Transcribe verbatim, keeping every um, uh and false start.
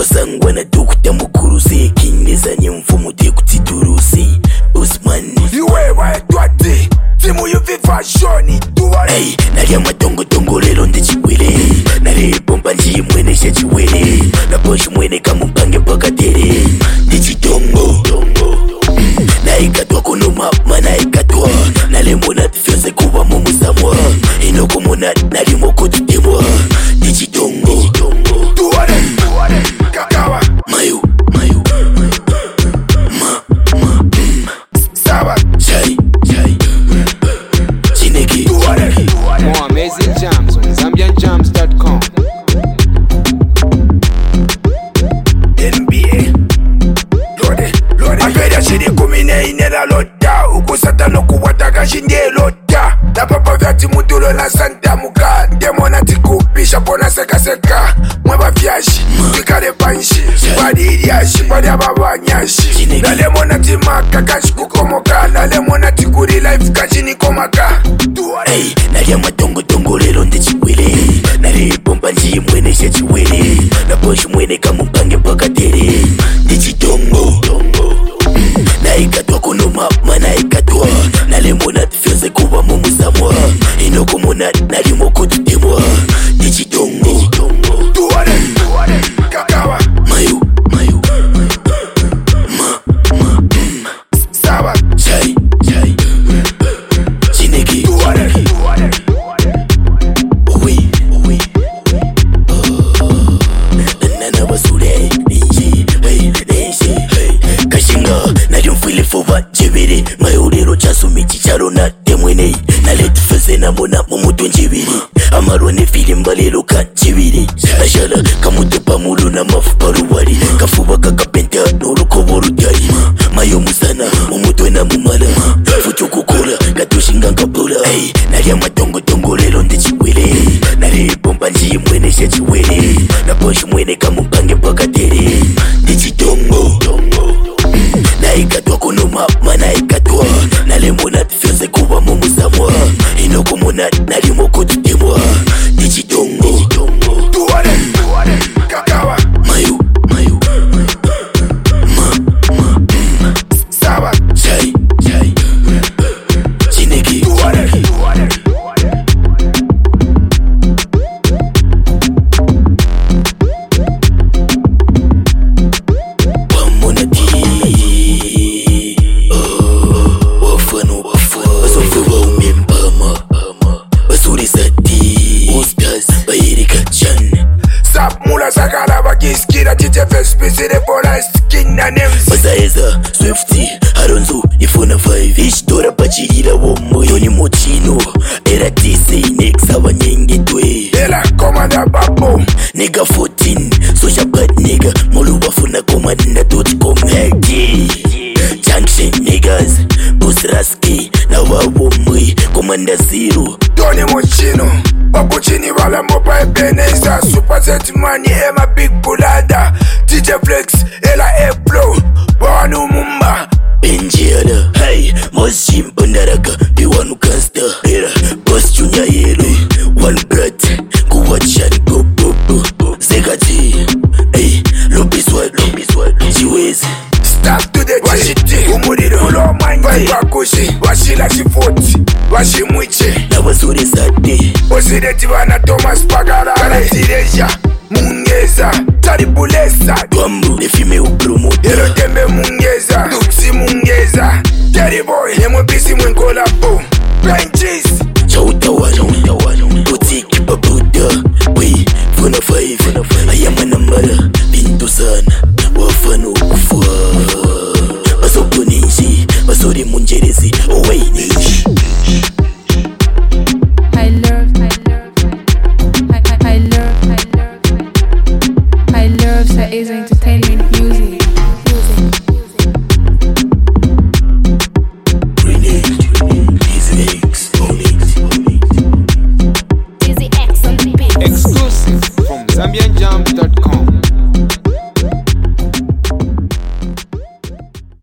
Twasangwa na dokuta mukurusi Kineza ni mfumu te kutiturusi Usman Iwe wa etwati Timu yuvi fashoni Tuwari Hey, nari amatongo tongo lelo ndichiwele Nari bomba nji mwene shachiwele Na bosh mwene kamumpange pakatere Ndichitongo mm. Na ikatwa kunuma mana ikatwa Nale mona tifyose kuwa mumu samwa Inoko mona nari moko tutemwa Ndichitongo Tuwari Kakawa Mayu Mayu Ma Ma mm. Sawa Chai Chai Chineke Tuwari More amazing jams on Zambian Jams dot com. N B A Lode Lode Afedia shiri kumine inela lota Ukusata no kuwataka shinde lota Na papa vyati mutulo na santa muka Ndemona tikupisha pona seka seka Mweba vyashi Tikare panshi Wadi iliashi Wadi ababanyashi Na lemona timaka kashi kukomoka Na lemona tikuri life kashi nikomaka Hey, nari amatongo tongo lelo ndichiwele Nari bomba nji mwene shachiwele Na bosh mwene kamumpange pakatere Ndichitongo mm. Na ikatwa kunuma mana ikatwa Nale mona tifyose kuwa mumu samwa Inoko mona nari moko tutemwa Ndichitongo Tuware Kakawa Mayu Mayu Ma Ma mm. Sawa Chai Chai Chineke Tuware Oui, oui. Oh, nana basure, ninji, hey, ninji, hey. Kashinga, na yumfili fova jibiri. Mayuriro chasu michi charo na temwene. Na let feze na mona mumutu njibiri. Amarone fili mbalelo ka jibiri. Ashala, kamutu pamulu na mafu paruwari. Kafuwa kakapenta, noruko borutari. Mayo musana, mumutu na mumala. Futu kukula, katushinga nkapula. Hey, nari amatongo tongo lelo ndichiwele. Nari bomba nji mwene shachiwele Na bosh mwene kamumpange pakatere Ndichitongo mm. Na ikatwa kunuma mana ikatwa Nale mona tifyose kuwa mumu samwa Inoko mona nari moko tutemwa Ndichitongo Tuware Kakawa Mayu Mayu Ma Ma mm. Sawa Chai Chai Chineke Tuware Wamona ti Oh Wafano wafa Wasofu wa umembama Basuri sati Ustaz Bayerika chan Sap mula sakala bakiskira Tite fespisire pola skin na nems Bazaeza Swifty Haronzo Ifuna five Ishtora pachirira womo Yoni mochino Era tise Nexa wanyenge twe Ela komanda babo Nigga fourteen Social bad nigga Molu wafuna komanda dot com Hey Junction niggas Busraski Na wawo mwi Komanda zero Tony Mochino Babuchini wala mopa ebeneza Super set money ema big bulada D J Flex Ela Eplo Bawanu mumba Benjela Hey Moshim Bandaraka The one who can stir Era Boss Junior Yellow One brat Kuwachan Go go go go Zegati Hey Lobby swag Lobby swag Jiwezi Start to the Washiti Umuriro Ulo mangi Wakushi Washila shifoti Washimwiche Na wasuri sate Osideti wana Thomas Pagara Karatireja Mungeza Taribulesa Twambu Nefime upromote Yero tembe mungeza Tuksi mungeza Terry boy Yemwe bisi mwenkola po Blind cheese Chauta wajong